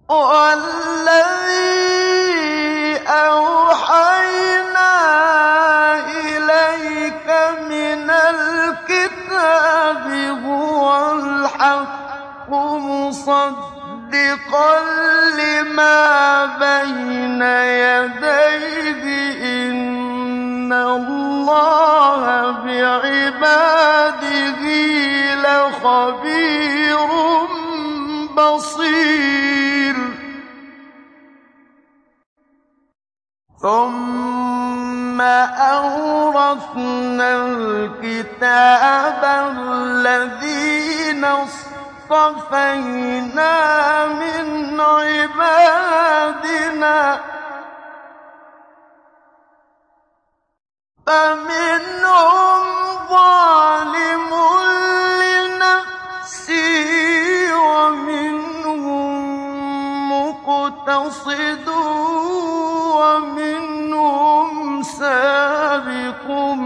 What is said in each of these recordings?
وَالَّذِي أَوْحَيْنَا إِلَيْكَ مِنَ الْكِتَابِ هُوَ الْحَقُّ مُصَدِّقًا لِّمَا بَيْنَ يَدَيْهِ ۗ إِنَّ اللَّهَ بِعِبَادِهِ لَخَبِيرٌ بَصِيرٌ. ثُمَّ أَوْرَثْنَا الْكِتَابَ الَّذِينَ اصْطَفَيْنَا مِنْ عِبَادِنَا ۖ فَمِنْهُمْ ظَالِمٌ لِّنَفْسِهِ وَمِنْهُم مُّقْتَصِدٌ وَمِنْهُمْ سَابِقٌ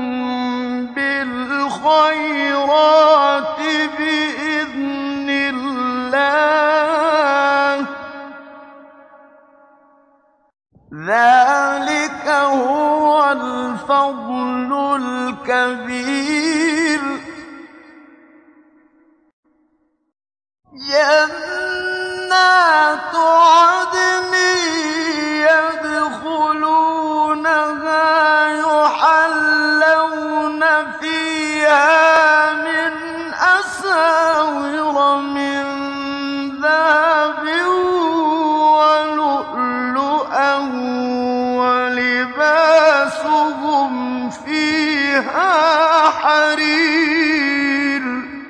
بِالْخَيْرَاتِ بِإِذْنِ اللَّهِ ۚ ذَٰلِكَ هُوَ الْفَضْلُ الْكَبِيرُ. جَنَّاتُ عَدْنٍ يَدْخُلُونَهَا يُحَلَّوْنَ فِيهَا مِنْ أَسَاوِرَ مِن ذَهَبٍ وَلُؤْلُؤًا ۖ وَلِبَاسُهُمْ فِيهَا حَرِيرٌ.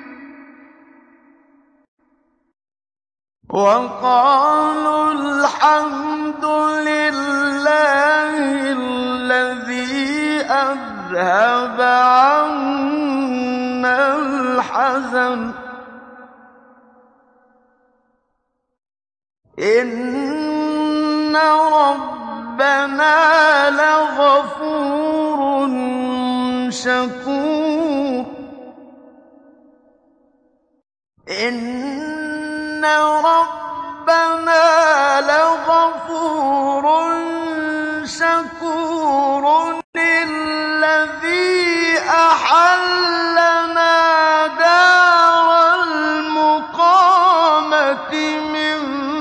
وَقَالُوا الْحَمْدُ لِلَّهِ الَّذِي أَذْهَبَ عَنَّا الْحَزَنَ ۖ إِنَّ رَبَّنَا لَغَفُورٌ شَكُورٌ. إِنَّ رَبَّنَا لَغَفُورٌ شَكُورٌ الَّذِي أَحَلَّنَا دَارَ الْمُقَامَةِ مِن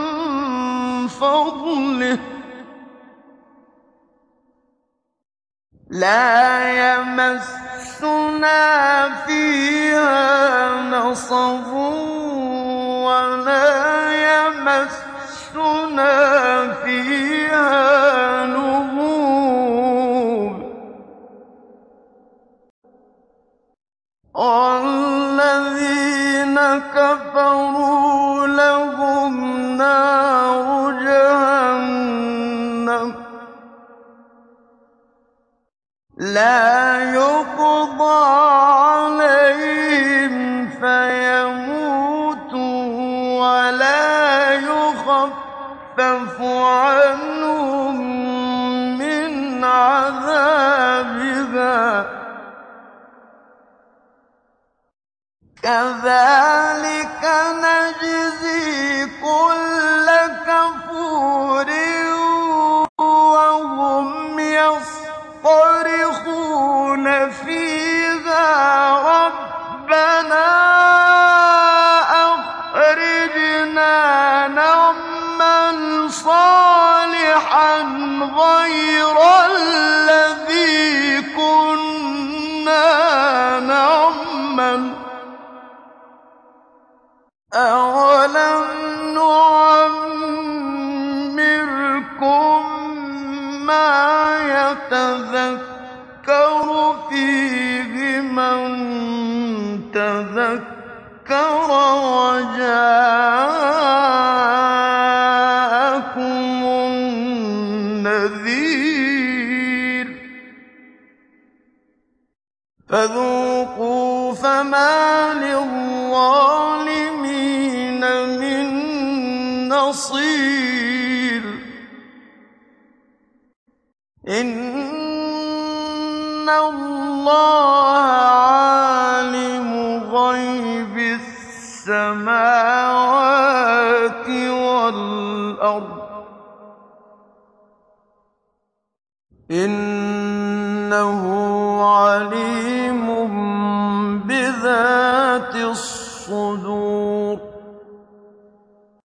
فَضْلِهِ ۖ لَا يَمَسُّنَا فِيهَا نَصَبٌ وَلَا يَمَسُّنَا فِيهَا لُغُوبٌ. وَالَّذِينَ كَفَرُوا لَهُمْ نَارُ جَهَنَّمَ لَا يُقْضَىٰ عَلَيْهِمْ فَيَمُوتُوا وَلَا يُخَفَّفُ عَنْهُم مِّنْ عَذَابِهَا ۚ كَذَٰلِكَ نَجْزِي كُلَّ كَفُورٍ. وَهُمْ يَصْطَرِخُونَ فِيهَا رَبَّنَا أَخْرِجْنَا نَعْمَلْ صَالِحًا غَيْرَ الَّذِي كُنَّا نَعْمَلُ ۚ أَوَلَمْ نُعَمِّرْكُم مَّا يَتَذَكَّرُ فِيهِ مَن تَذَكَّرَ وَجَاءَكُمُ النَّذِيرُ ۖ فَذُوقُوا فَمَا لِلظَّالِمِينَ مِن نَّصِيرٍ. إِنَّ اللَّهَ عَالِمُ غَيْبِ السَّمَاوَاتِ وَالْأَرْضِ وَالْأَرْضِ ۚ إِنَّهُ عَلِيمٌ بِذَاتِ الصُّدُورِ